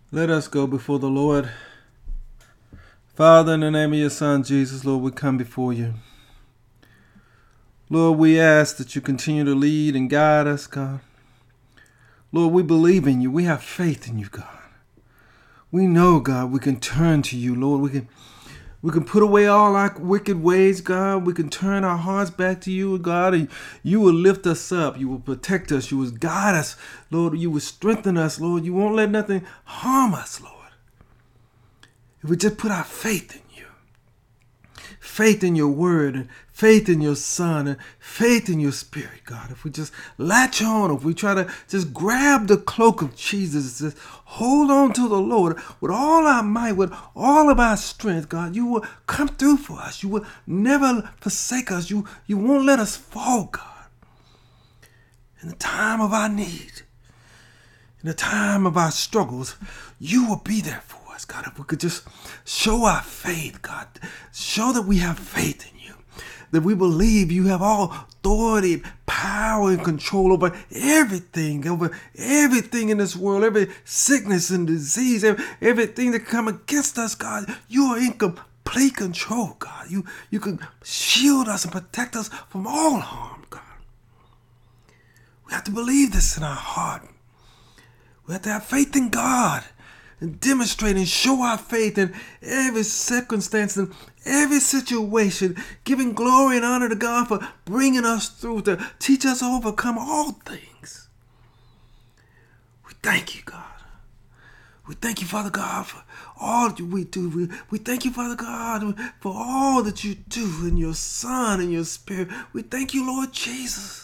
Let us go before the Lord. Father, in the name of your Son, Jesus, Lord, we come before you. Lord, we ask that you continue to lead and guide us, God. Lord, we believe in you. We have faith in you, God. We know, God, we can turn to you, Lord. We can put away all our wicked ways, God. We can turn our hearts back to you, God. And you will lift us up. You will protect us. You will guide us, Lord. You will strengthen us, Lord. You won't let nothing harm us, Lord. If we just put our faith in you, faith in your word, and faith in your Son, and faith in your Spirit, God. If we just latch on, if we try to just grab the cloak of Jesus, just hold on to the Lord with all our might, with all of our strength, God, you will come through for us. You will never forsake us. You won't let us fall, God. In the time of our need, in the time of our struggles, you will be there for us, God. If we could just show our faith, God, show that we have faith in you, that we believe you have all authority, power, and control over everything in this world, every sickness and disease, everything that come against us, God. You are in complete control, God. You can shield us and protect us from all harm, God. We have to believe this in our heart. We have to have faith in God and demonstrate and show our faith in every circumstance and every situation, giving glory and honor to God for bringing us through to teach us to overcome all things. We thank you, God. We thank you, Father God, for all that we do. We thank you, Father God, for all that you do in your Son and your Spirit. We thank you, Lord Jesus,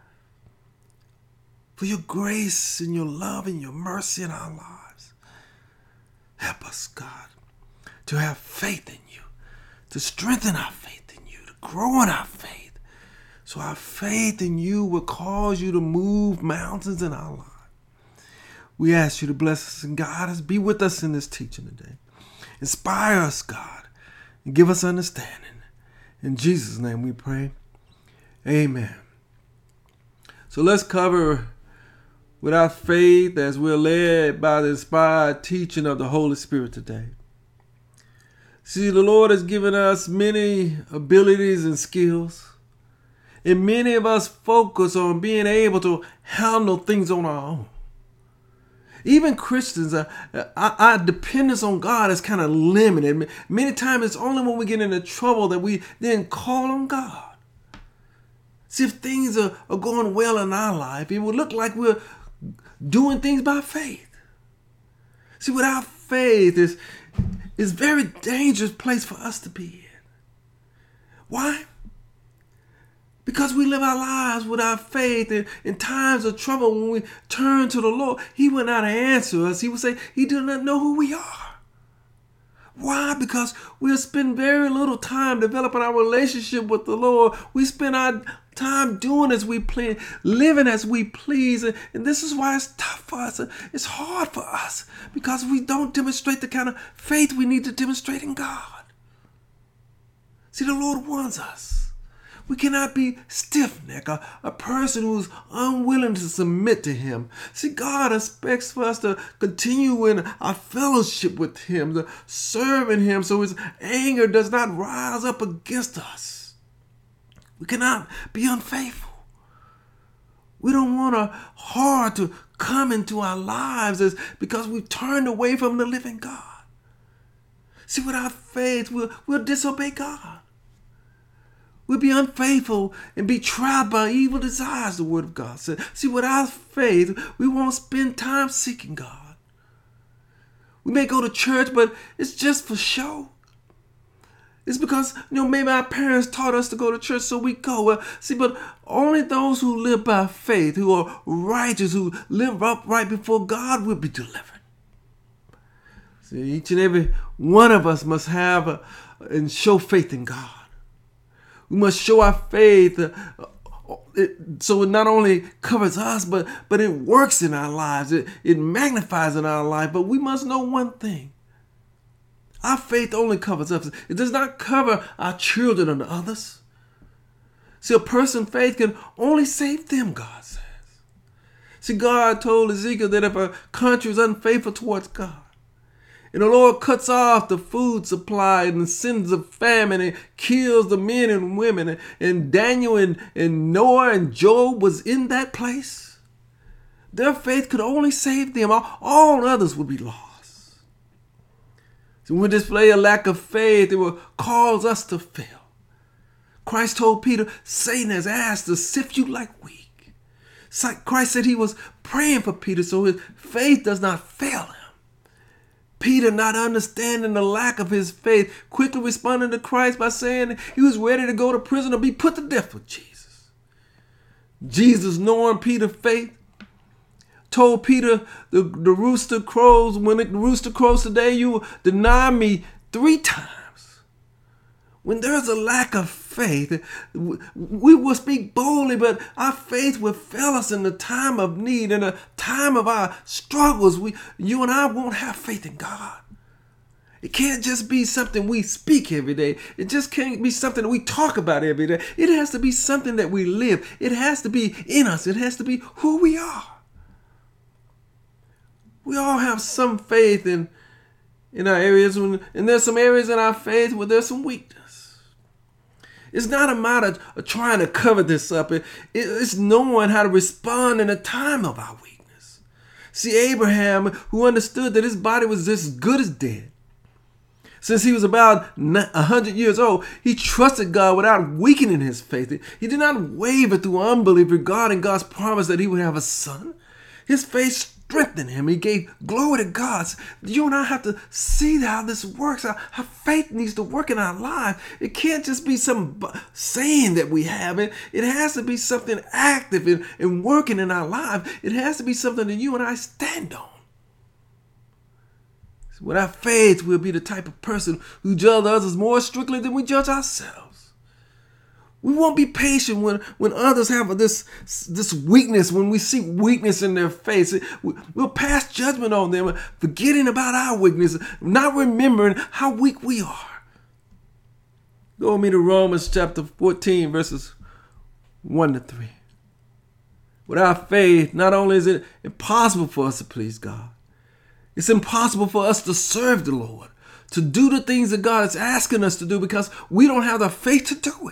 for your grace and your love and your mercy in our lives. Help us, God, to have faith in you, to strengthen our faith in you, to grow in our faith, so our faith in you will cause you to move mountains in our lives. We ask you to bless us and guide us. Be with us in this teaching today. Inspire us, God, and give us understanding. In Jesus' name we pray. Amen. So let's cover without faith as we're led by the inspired teaching of the Holy Spirit today. See, the Lord has given us many abilities and skills, and many of us focus on being able to handle things on our own. Even Christians, our dependence on God is kind of limited. Many times it's only when we get into trouble that we then call on God. See, if things are going well in our life, it would look like we're doing things by faith. See, without faith is a very dangerous place for us to be in. Why? Because we live our lives without faith, and in times of trouble, when we turn to the Lord, He will not answer us. He will say He does not know who we are. Why? Because we'll spend very little time developing our relationship with the Lord. We spend our time doing as we please, living as we please. And this is why it's tough for us. It's hard for us because we don't demonstrate the kind of faith we need to demonstrate in God. See, the Lord wants us. We cannot be stiff-necked, a person who's unwilling to submit to Him. See, God expects for us to continue in our fellowship with Him, to serving Him so His anger does not rise up against us. We cannot be unfaithful. We don't want a hard to come into our lives because we've turned away from the living God. See, without faith, we'll disobey God. We'll be unfaithful and be trapped by evil desires, the Word of God says. See, without faith, we won't spend time seeking God. We may go to church, but it's just for show. It's because, maybe our parents taught us to go to church, so we go. Well, see, but only those who live by faith, who are righteous, who live upright before God will be delivered. See, each and every one of us must have and show faith in God. We must show our faith so it not only covers us, but it works in our lives. It magnifies in our life. But we must know one thing. Our faith only covers us. It does not cover our children and others. See, a person's faith can only save them, God says. See, God told Ezekiel that if a country is unfaithful towards God, And the Lord cuts off the food supply and sends a famine and kills the men and women. And Daniel and Noah and Job was in that place. Their faith could only save them. All others would be lost. So when we display a lack of faith, it will cause us to fail. Christ told Peter, Satan has asked to sift you like wheat. Christ said he was praying for Peter so his faith does not fail him. Peter, not understanding the lack of his faith, quickly responded to Christ by saying he was ready to go to prison or be put to death with Jesus. Jesus, knowing Peter's faith, told Peter, the rooster crows, when the rooster crows today, you will deny me 3 times. When there's a lack of faith, we will speak boldly, but our faith will fail us in the time of need, in the time of our struggles. You and I won't have faith in God. It can't just be something we speak every day. It just can't be something that we talk about every day. It has to be something that we live. It has to be in us. It has to be who we are. We all have some faith in our areas, and there's some areas in our faith where there's some weakness. It's not a matter of trying to cover this up. It's knowing how to respond in a time of our weakness. See, Abraham, who understood that his body was as good as dead, since he was about 100 years old, he trusted God without weakening his faith. He did not waver through unbelief regarding God's promise that he would have a son. His faith strengthened him. He gave glory to God. You and I have to see how this works, how faith needs to work in our life. It can't just be some saying that we have it. It has to be something active and working in our life. It has to be something that you and I stand on. So with our faith, we'll be the type of person who judge others more strictly than we judge ourselves. We won't be patient when others have this weakness, when we see weakness in their face. We'll pass judgment on them, forgetting about our weakness, not remembering how weak we are. Go with me to Romans chapter 14, verses 1-3. Without faith, not only is it impossible for us to please God, it's impossible for us to serve the Lord, to do the things that God is asking us to do because we don't have the faith to do it.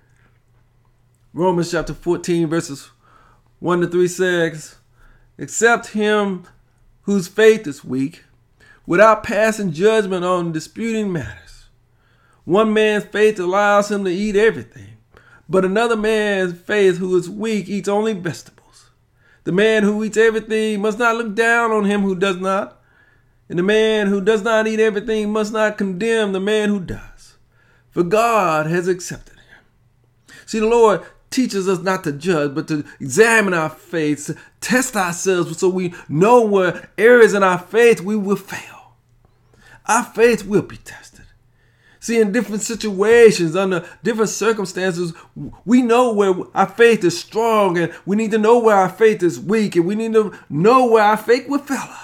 Romans chapter 14, verses 1-3 says, "Except him whose faith is weak, without passing judgment on disputing matters. One man's faith allows him to eat everything, but another man's faith who is weak eats only vegetables. The man who eats everything must not look down on him who does not, and the man who does not eat everything must not condemn the man who does, for God has accepted him." See, the Lord teaches us not to judge, but to examine our faith, to test ourselves so we know where areas in our faith we will fail. Our faith will be tested. See, in different situations, under different circumstances, we know where our faith is strong, and we need to know where our faith is weak, and we need to know where our faith will fail us.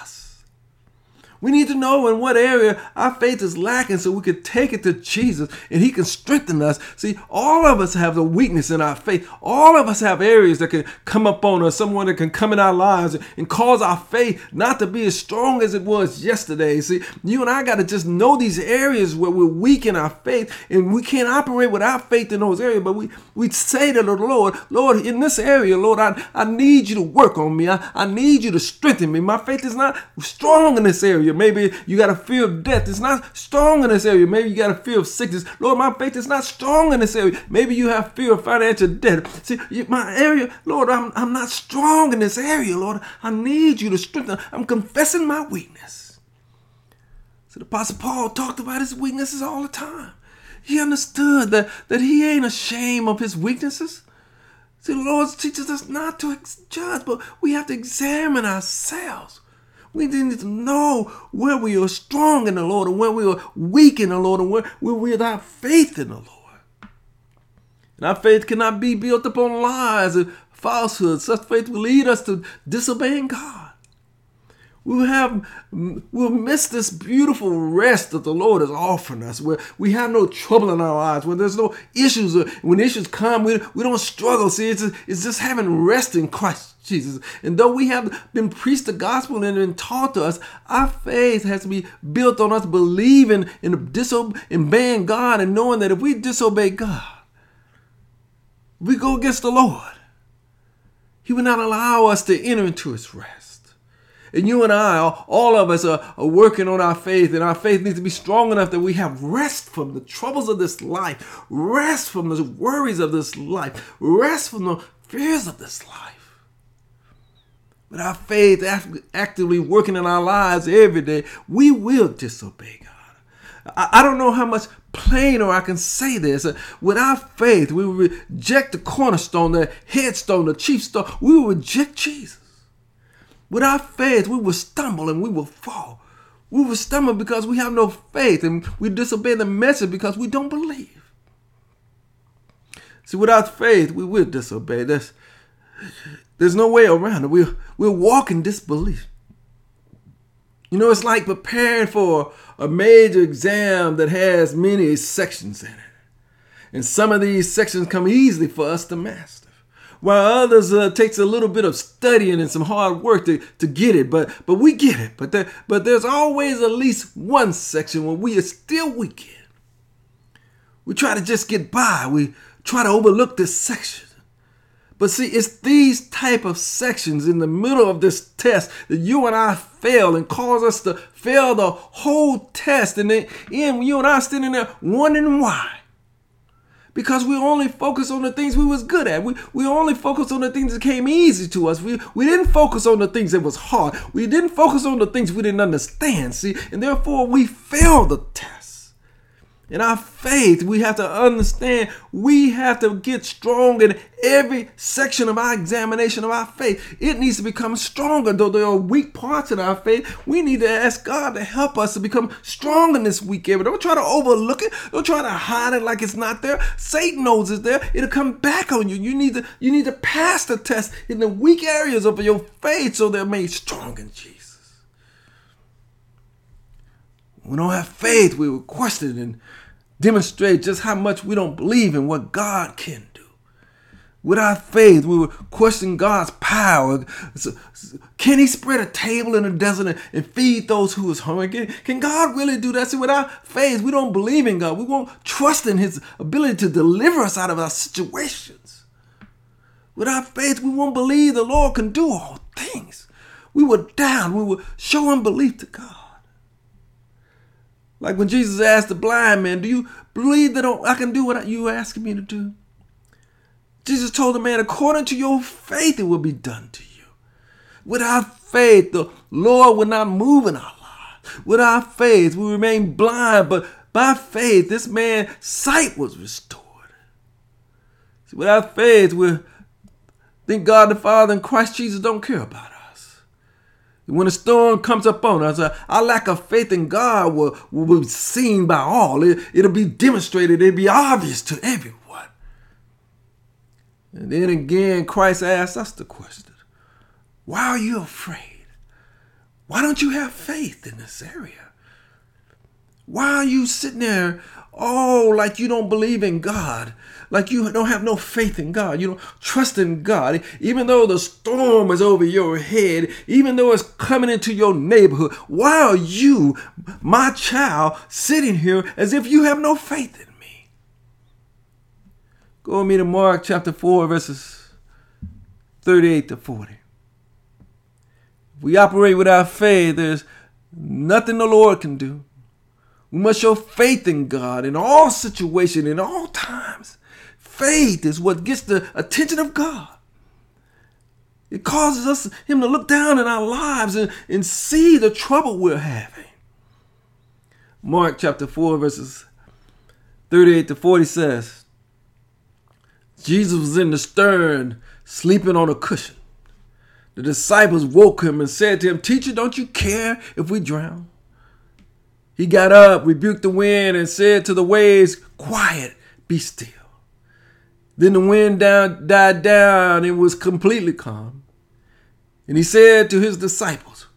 We need to know in what area our faith is lacking so we can take it to Jesus and he can strengthen us. See, all of us have a weakness in our faith. All of us have areas that can come up on us, someone that can come in our lives and cause our faith not to be as strong as it was yesterday. See, you and I got to just know these areas where we're weak in our faith, and we can't operate without faith in those areas, but we say to the Lord, in this area, Lord, I need you to work on me. I need you to strengthen me. My faith is not strong in this area. Maybe you got a fear of death. It's not strong in this area. Maybe you got a fear of sickness. Lord, my faith is not strong in this area. Maybe you have fear of financial debt. See, my area, Lord, I'm not strong in this area, Lord. I need you to strengthen. I'm confessing my weakness. So the Apostle Paul talked about his weaknesses all the time. He understood that he ain't ashamed of his weaknesses. See, the Lord teaches us not to judge, but we have to examine ourselves. We need to know where we are strong in the Lord and where we are weak in the Lord and where we have faith in the Lord. And our faith cannot be built upon lies and falsehoods. Such faith will lead us to disobeying God. we'll miss this beautiful rest that the Lord is offering us, where we have no trouble in our lives, where there's no issues. When issues come, we don't struggle. See, it's just having rest in Christ Jesus. And though we have been preached the gospel and been taught to us, our faith has to be built on us believing in obeying God and knowing that if we disobey God, we go against the Lord, He will not allow us to enter into His rest. And you and I, all of us are working on our faith, and our faith needs to be strong enough that we have rest from the troubles of this life, rest from the worries of this life, rest from the fears of this life. But our faith actively working in our lives every day, we will disobey God. I don't know how much plainer I can say this. Without faith, we will reject the cornerstone, the headstone, the chief stone. We will reject Jesus. Without faith, we will stumble and we will fall. We will stumble because we have no faith, and we disobey the message because we don't believe. See, without faith, we will disobey. There's no way around it. We'll walk in disbelief. You know, it's like preparing for a major exam that has many sections in it. And some of these sections come easily for us to master, while others takes a little bit of studying and some hard work to get it. But we get it. But there's always at least one section where we are still weak in. We try to just get by. We try to overlook this section. But see, it's these type of sections in the middle of this test that you and I fail and cause us to fail the whole test. And then you and I standing there wondering why. Because we only focus on the things we was good at. We only focus on the things that came easy to us. We didn't focus on the things that was hard. We didn't focus on the things we didn't understand, see? And therefore, we failed the test. In our faith, we have to understand we have to get strong in every section of our examination of our faith. It needs to become stronger. Though there are weak parts in our faith, we need to ask God to help us to become strong in this weak area. Don't try to overlook it. Don't try to hide it like it's not there. Satan knows it's there. It'll come back on you. You need to pass the test in the weak areas of your faith so they're made strong in Jesus. We don't have faith. We will question and demonstrate just how much we don't believe in what God can do. Without faith, we will question God's power. Can He spread a table in the desert and feed those who is hungry? Can God really do that? See, without faith, we don't believe in God. We won't trust in His ability to deliver us out of our situations. Without faith, we won't believe the Lord can do all things. We will doubt. We will show unbelief to God. Like when Jesus asked the blind man, do you believe that I can do what you asking me to do? Jesus told the man, according to your faith, it will be done to you. Without faith, the Lord will not move in our lives. Without faith, we remain blind, but by faith, this man's sight was restored. See, without faith, we think God the Father and Christ Jesus don't care about us. When a storm comes upon us, our lack of faith in God will be seen by all. It'll be demonstrated. It'll be obvious to everyone. And then again, Christ asks us the question, why are you afraid? Why don't you have faith in this area? Why are you sitting there, like you don't believe in God? Like you don't have no faith in God. You don't trust in God. Even though the storm is over your head, even though it's coming into your neighborhood, why are you, my child, sitting here as if you have no faith in me? Go with me to Mark chapter 4, verses 38 to 40. If we operate without faith, there's nothing the Lord can do. We must show faith in God in all situations, in all times. Faith is what gets the attention of God. It causes Him to look down in our lives and see the trouble we're having. Mark chapter 4, verses 38 to 40 says, Jesus was in the stern, sleeping on a cushion. The disciples woke him and said to him, Teacher, don't you care if we drown? He got up, rebuked the wind, and said to the waves, Quiet, be still. Then the wind died down and was completely calm. And he said to his disciples,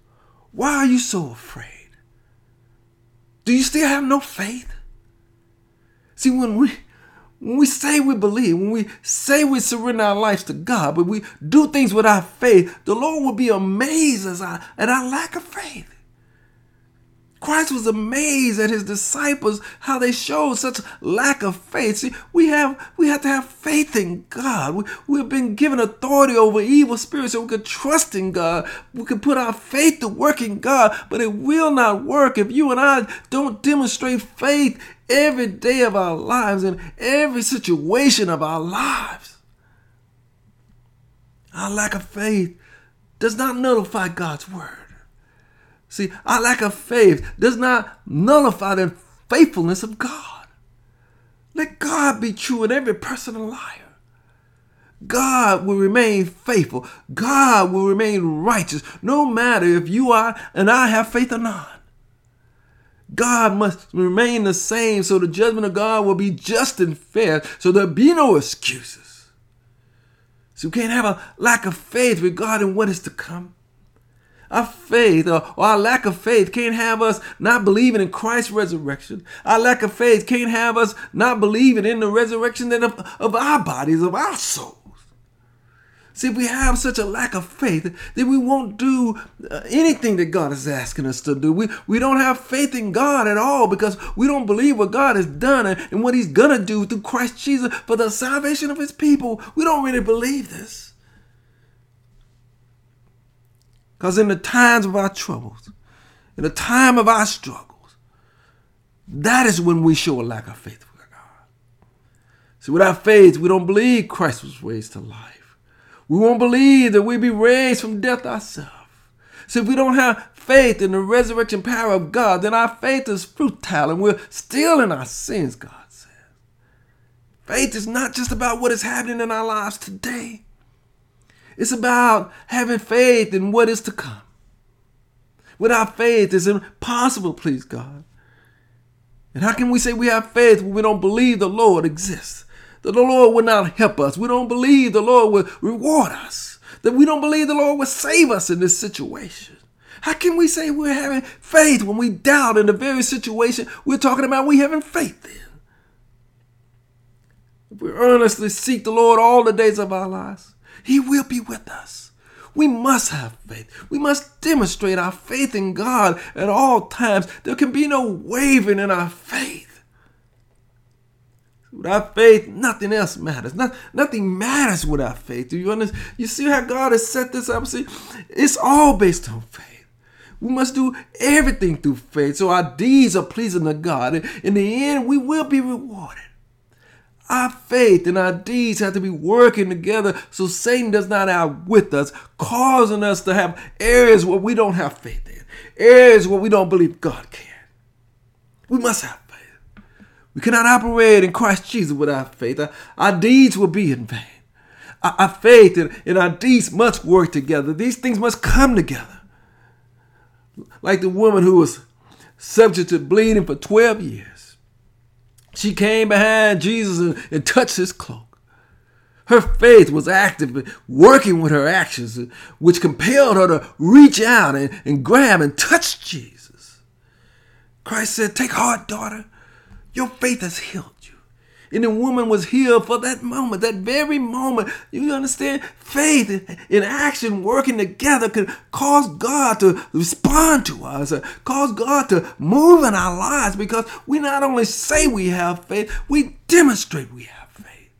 Why are you so afraid? Do you still have no faith? See, when we say we believe, when we say we surrender our lives to God, but we do things without faith, the Lord will be amazed at our lack of faith. Christ was amazed at his disciples, how they showed such lack of faith. See, we have to have faith in God. We've been given authority over evil spirits so we can trust in God. We can put our faith to work in God, but it will not work if you and I don't demonstrate faith every day of our lives and every situation of our lives. Our lack of faith does not nullify God's word. See, our lack of faith does not nullify the faithfulness of God. Let God be true and every person a liar. God will remain faithful. God will remain righteous, no matter if you are and I have faith or not. God must remain the same so the judgment of God will be just and fair, so there'll be no excuses. So we can't have a lack of faith regarding what is to come. Our faith or our lack of faith can't have us not believing in Christ's resurrection. Our lack of faith can't have us not believing in the resurrection of our bodies, of our souls. See, if we have such a lack of faith, then we won't do anything that God is asking us to do. We don't have faith in God at all because we don't believe what God has done and what he's going to do through Christ Jesus for the salvation of his people. We don't really believe this. Because in the times of our troubles, in the time of our struggles, that is when we show a lack of faith for God. See, without faith, we don't believe Christ was raised to life. We won't believe that we'll be raised from death ourselves. So if we don't have faith in the resurrection power of God, then our faith is futile and we're still in our sins, God says. Faith is not just about what is happening in our lives today. It's about having faith in what is to come. Without faith, it's impossible to please God. And how can we say we have faith when we don't believe the Lord exists? That the Lord will not help us. We don't believe the Lord will reward us. That we don't believe the Lord will save us in this situation. How can we say we're having faith when we doubt in the very situation we're talking about we having faith in? If we earnestly seek the Lord all the days of our lives, he will be with us. We must have faith. We must demonstrate our faith in God at all times. There can be no wavering in our faith. Without faith, nothing else matters. Nothing matters without faith. Do you understand? You see how God has set this up? See, it's all based on faith. We must do everything through faith so our deeds are pleasing to God. In the end, we will be rewarded. Our faith and our deeds have to be working together so Satan does not outwit us, causing us to have areas where we don't have faith in, areas where we don't believe God can. We must have faith. We cannot operate in Christ Jesus without faith. Our deeds will be in vain. Our faith and our deeds must work together. These things must come together. Like the woman who was subject to bleeding for 12 years. She came behind Jesus and touched his cloak. Her faith was active, working with her actions, which compelled her to reach out and grab and touch Jesus. Christ said, "Take heart, daughter. Your faith has healed you." And the woman was healed for that moment, that very moment. You understand? Faith in action working together can cause God to respond to us, cause God to move in our lives, because we not only say we have faith, we demonstrate we have faith.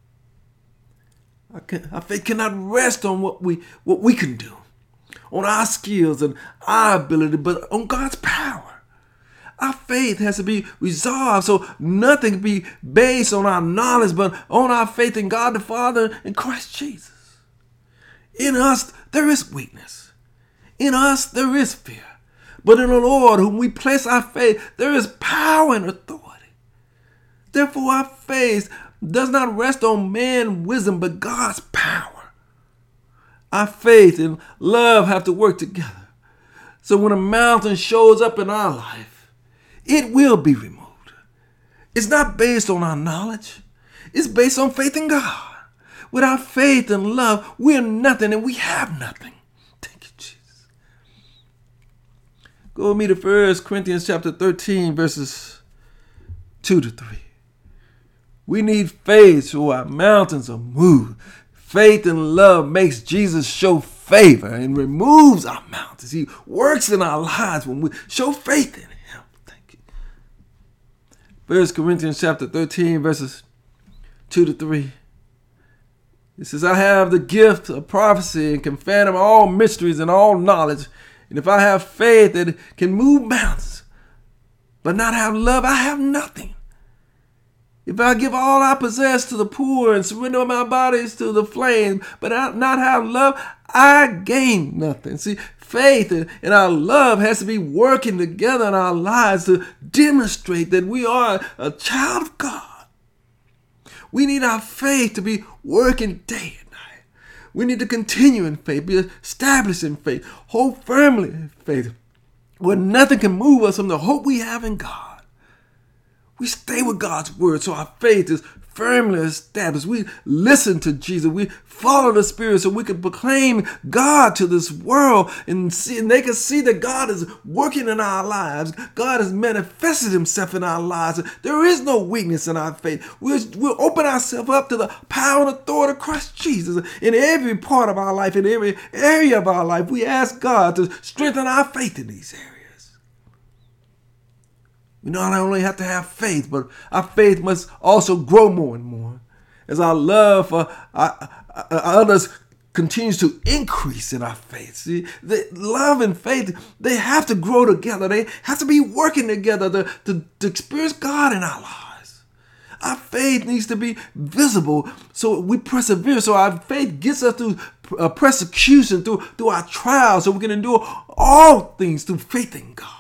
Our faith cannot rest on what we can do, on our skills and our ability, but on God's power. Our faith has to be resolved so nothing can be based on our knowledge, but on our faith in God the Father and Christ Jesus. In us, there is weakness. In us, there is fear. But in the Lord, whom we place our faith, there is power and authority. Therefore, our faith does not rest on man's wisdom, but God's power. Our faith and love have to work together. So when a mountain shows up in our life, it will be removed. It's not based on our knowledge. It's based on faith in God. Without faith and love, we're nothing and we have nothing. Thank you, Jesus. Go with me to 1 Corinthians chapter 13, verses 2 to 3. We need faith so our mountains are moved. Faith and love makes Jesus show favor and removes our mountains. He works in our lives when we show faith in him. Thank you. 1 Corinthians chapter 13, verses 2 to 3. It says, I have the gift of prophecy and can fathom all mysteries and all knowledge. And if I have faith that can move mountains, but not have love, I have nothing. If I give all I possess to the poor and surrender my bodies to the flames, but not have love, I gain nothing. See, faith and our love has to be working together in our lives to demonstrate that we are a child of God. We need our faith to be working day and night. We need to continue in faith, be established in faith, hold firmly in faith, where nothing can move us from the hope we have in God. We stay with God's word so our faith is firmly established. We listen to Jesus. We follow the Spirit so we can proclaim God to this world and they can see that God is working in our lives. God has manifested himself in our lives. There is no weakness in our faith. We'll open ourselves up to the power and authority of Christ Jesus in every part of our life, in every area of our life. We ask God to strengthen our faith in these areas. We not only have to have faith, but our faith must also grow more and more as our love for others continues to increase in our faith. See, the love and faith, they have to grow together. They have to be working together to experience God in our lives. Our faith needs to be visible so we persevere. So our faith gets us through persecution, through our trials, so we can endure all things through faith in God.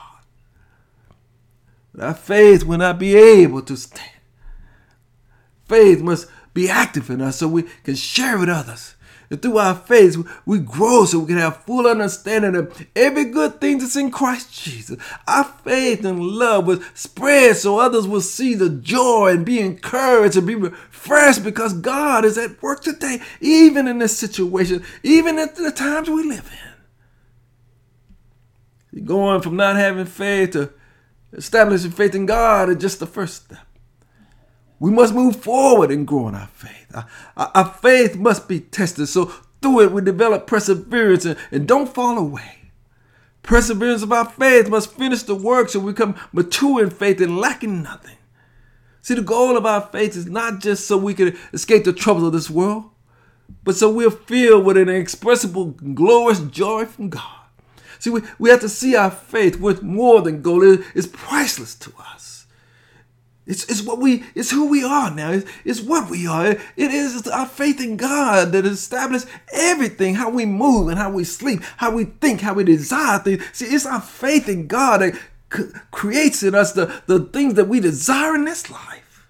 Our faith will not be able to stand. Faith must be active in us so we can share with others. And through our faith, we grow so we can have full understanding of every good thing that's in Christ Jesus. Our faith and love will spread so others will see the joy and be encouraged and be refreshed because God is at work today, even in this situation, even at the times we live in. You're going from not having faith to establishing faith in God is just the first step. We must move forward in growing our faith. Our faith must be tested, so through it we develop perseverance and don't fall away. Perseverance of our faith must finish the work so we become mature in faith and lacking nothing. See, the goal of our faith is not just so we can escape the troubles of this world, but so we're filled with an inexpressible, glorious joy from God. See, we have to see our faith worth more than gold. It's priceless to us. It's who we are now. It's what we are. It is our faith in God that establishes everything, how we move and how we sleep, how we think, how we desire things. See, it's our faith in God that creates in us the things that we desire in this life.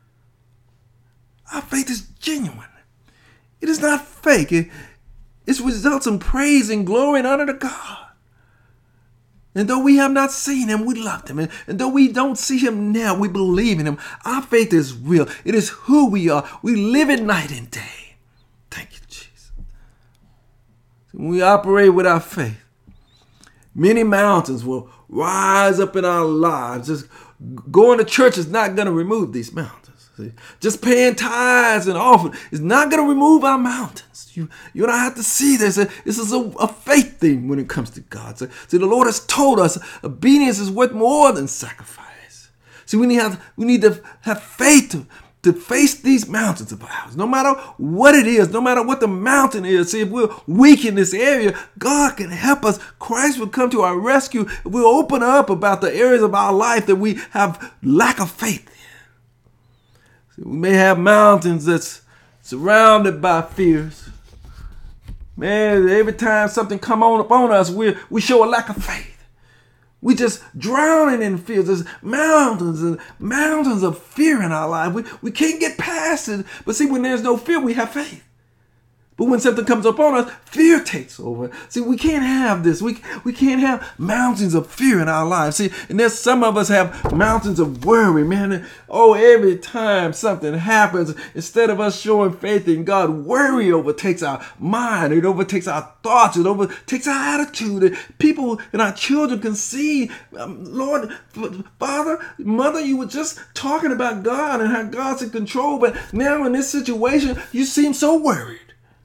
Our faith is genuine. It is not fake. It results in praise and glory and honor to God. And though we have not seen him, we love him. And though we don't see him now, we believe in him. Our faith is real. It is who we are. We live it night and day. Thank you, Jesus. When we operate with our faith, many mountains will rise up in our lives. Just going to church is not going to remove these mountains. See? Just paying tithes and offering is not going to remove our mountains. You don't have to see this. This is a faith thing when it comes to God. See, the Lord has told us obedience is worth more than sacrifice. See, we need to have faith to face these mountains of ours. No matter what it is, no matter what the mountain is. See, if we're weak in this area, God can help us. Christ will come to our rescue. We'll open up about the areas of our life that we have lack of faith in. See, we may have mountains that's surrounded by fears. Man, every time something come on upon us, we show a lack of faith. We just drowning in fear. There's mountains and mountains of fear in our life. We can't get past it. But see, when there's no fear, we have faith. But when something comes upon us, fear takes over. See, we can't have this. We can't have mountains of fear in our lives. See, and there's some of us have mountains of worry, man. And, every time something happens, instead of us showing faith in God, worry overtakes our mind. It overtakes our thoughts. It overtakes our attitude. And people and our children can see, Lord, Father, Mother, you were just talking about God and how God's in control, but now in this situation, you seem so worried.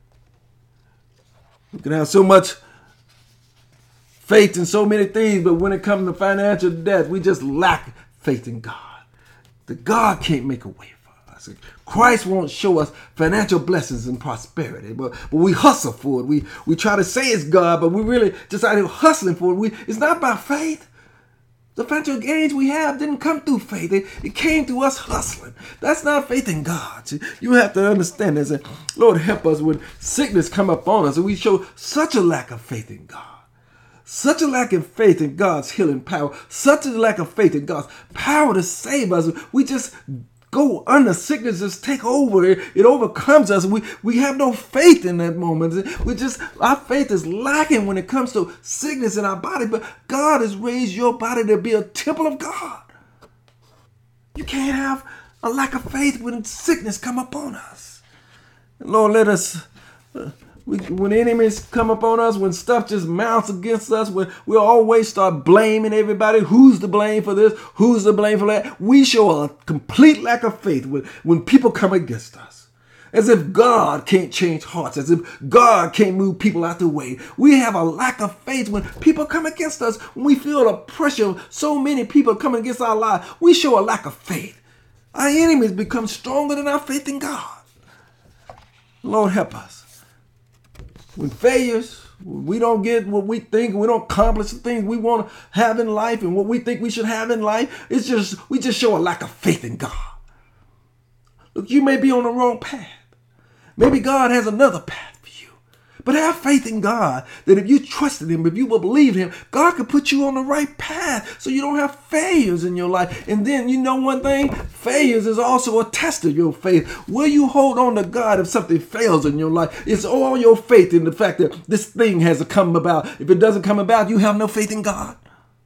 We can have so much faith in so many things, but when it comes to financial debt, we just lack faith in God. That God can't make a way for us. Christ won't show us financial blessings and prosperity, but we hustle for it. We try to say it's God, but we really just out here hustling for it. It's not by faith. The financial gains we have didn't come through faith. It came through us hustling. That's not faith in God. You have to understand this. And Lord, help us when sickness come upon us and we show such a lack of faith in God. Such a lack of faith in God's healing power. Such a lack of faith in God's power to save us. We just go under sickness, just take over. It overcomes us. We have no faith in that moment. Our faith is lacking when it comes to sickness in our body. But God has raised your body to be a temple of God. You can't have a lack of faith when sickness come upon us. Lord, let us. When enemies come upon us, when stuff just mounts against us, when we'll always start blaming everybody, who's to blame for this, who's to blame for that, we show a complete lack of faith when people come against us. As if God can't change hearts, as if God can't move people out the way. We have a lack of faith when people come against us, when we feel the pressure of so many people coming against our lives. We show a lack of faith. Our enemies become stronger than our faith in God. Lord, help us. When failures, when we don't get what we think, we don't accomplish the things we want to have in life and what we think we should have in life, we just show a lack of faith in God. Look, you may be on the wrong path. Maybe God has another path for you. But have faith in God that if you trusted Him, if you will believe Him, God could put you on the right path so you don't have failures in your life. And then you know one thing, failures is also a test of your faith. Will you hold on to God if something fails in your life? It's all your faith in the fact that this thing has to come about. If it doesn't come about, you have no faith in God.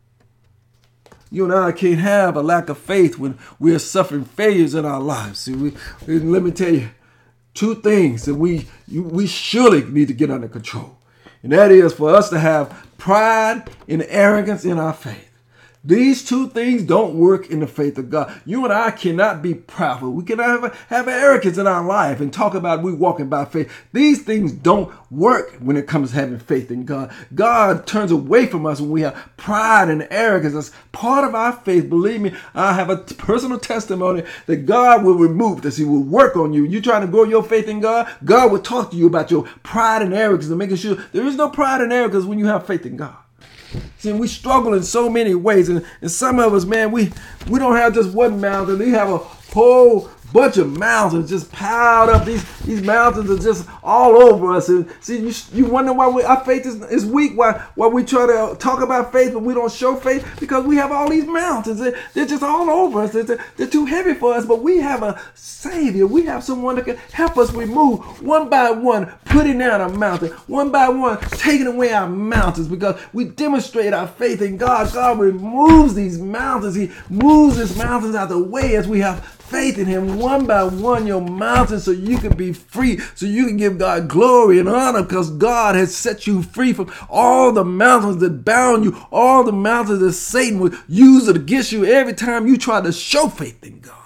You and I can't have a lack of faith when we're suffering failures in our lives. See, let me tell you, two things that we surely need to get under control. And that is for us to have pride and arrogance in our faith. These two things don't work in the faith of God. You and I cannot be proudful. We cannot have arrogance in our life and talk about we walking by faith. These things don't work when it comes to having faith in God. God turns away from us when we have pride and arrogance. That's part of our faith. Believe me, I have a personal testimony that God will remove this. He will work on you. You trying to grow your faith in God? God will talk to you about your pride and arrogance and making sure there is no pride and arrogance when you have faith in God. See, we struggle in so many ways, and some of us, man, we don't have just one mountain. We have a whole bunch of mountains just piled up. These mountains are just all over us. And see, you wonder why our faith is weak, why we try to talk about faith, but we don't show faith, because we have all these mountains. They're just all over us. They're too heavy for us, but we have a Savior. We have someone that can help us remove one by one, putting down a mountain, one by one, taking away our mountains, because we demonstrate our faith in God. God removes these mountains. He moves these mountains out of the way as we have faith in Him, one by one, your mountains, so you can be free, so you can give God glory and honor, because God has set you free from all the mountains that bound you, all the mountains that Satan would use against you every time you try to show faith in God.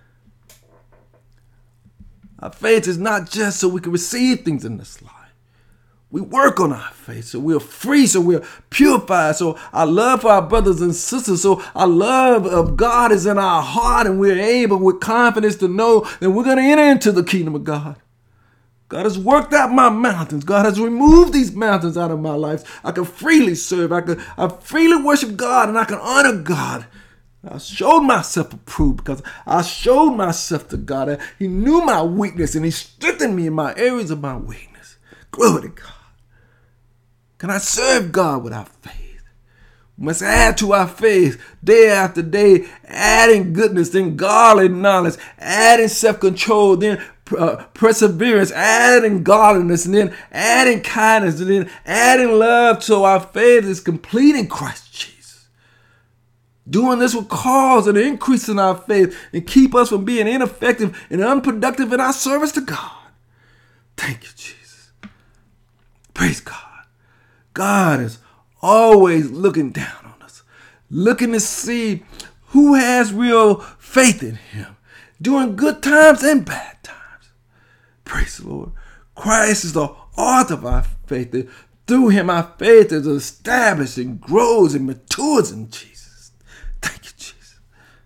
Our faith is not just so we can receive things in this life. We work on our faith so we're free, so we're purified, so our love for our brothers and sisters, so our love of God is in our heart, and we're able with confidence to know that we're going to enter into the kingdom of God. God has worked out my mountains. God has removed these mountains out of my life. I can freely serve. I freely worship God, and I can honor God. I showed myself approved because I showed myself to God. He knew my weakness, and He strengthened me in my areas of my weakness. Glory to God. Can I serve God without faith? We must add to our faith day after day, adding goodness, then godly knowledge, adding self-control, then perseverance, adding godliness, and then adding kindness, and then adding love, so our faith is complete in Christ Jesus. Doing this will cause an increase in our faith and keep us from being ineffective and unproductive in our service to God. Thank you, Jesus. Praise God. God is always looking down on us, looking to see who has real faith in him, during good times and bad times. Praise the Lord. Christ is the author of our faith. And through him, our faith is established and grows and matures in Jesus. Thank you, Jesus.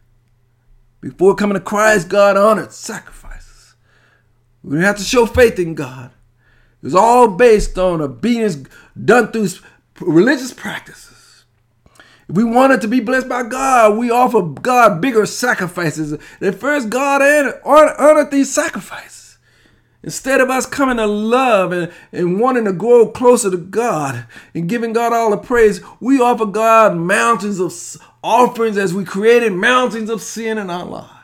Before coming to Christ, God honored sacrifices. We didn't have to show faith in God. It was all based on obedience done through religious practices. If we wanted to be blessed by God, we offer God bigger sacrifices. At first, God honored these sacrifices. Instead of us coming to love and wanting to grow closer to God and giving God all the praise, we offer God mountains of offerings as we created mountains of sin in our lives.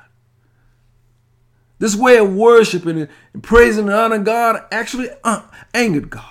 This way of worshiping and praising and honoring God actually angered God.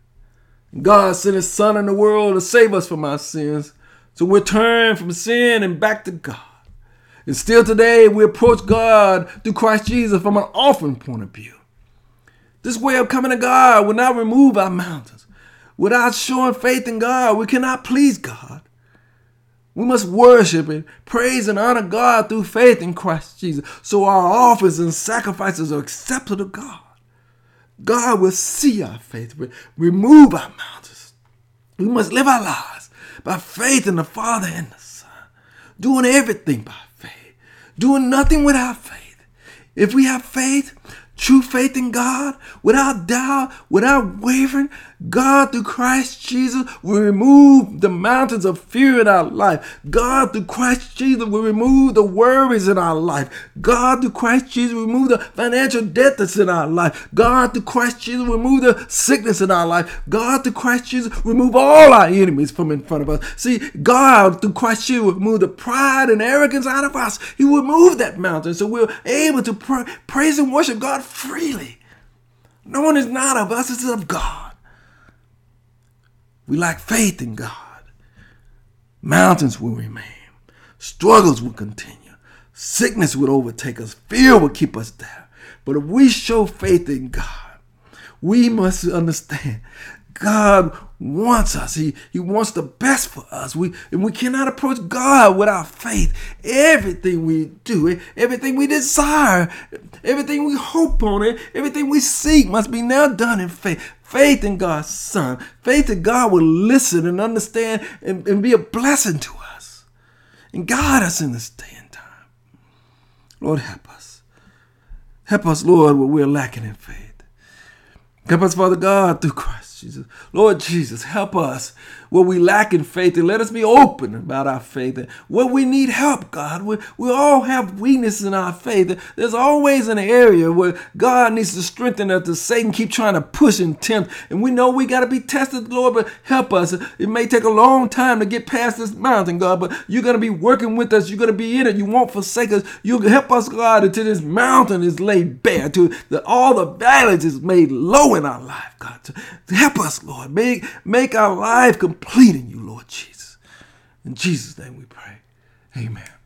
God sent his Son in the world to save us from our sins. So we turn from sin and back to God. And still today, we approach God through Christ Jesus from an offering point of view. This way of coming to God will not remove our mountains. Without showing faith in God, we cannot please God. We must worship and praise and honor God through faith in Christ Jesus, so our offerings and sacrifices are acceptable to God. God will see our faith, remove our mountains. We must live our lives by faith in the Father and the Son, doing everything by faith, doing nothing without faith. If we have faith, true faith in God, without doubt, without wavering, God through Christ Jesus will remove the mountains of fear in our life. God through Christ Jesus will remove the worries in our life. God through Christ Jesus will remove the financial debt that's in our life. God through Christ Jesus will remove the sickness in our life. God through Christ Jesus will remove all our enemies from in front of us. See, God through Christ Jesus will remove the pride and arrogance out of us. He will remove that mountain so we're able to praise and worship God freely. No one is not of us, it's of God. We lack faith in God. Mountains will remain. Struggles will continue. Sickness will overtake us. Fear will keep us down. But if we show faith in God, we must understand God wants us. He wants the best for us. We cannot approach God without faith. Everything we do, everything we desire, everything we hope on, everything we seek must be now done in faith. Faith in God's Son. Faith that God will listen and understand and be a blessing to us and guide us in this day and time. Lord, help us. Help us, Lord, where we're lacking in faith. Help us, Father God, through Christ Jesus. Lord Jesus, help us where we lack in faith, and let us be open about our faith. And where we need help, God, we all have weakness in our faith. There's always an area where God needs to strengthen us, to Satan keep trying to push and tempt. And we know we got to be tested, Lord, but help us. It may take a long time to get past this mountain, God, but you're going to be working with us. You're going to be in it. You won't forsake us. You'll help us, God, until this mountain is laid bare, to all the valleys is made low in our life, God. To help us, Lord. Make our life complete in you, Lord Jesus. In Jesus' name we pray. Amen.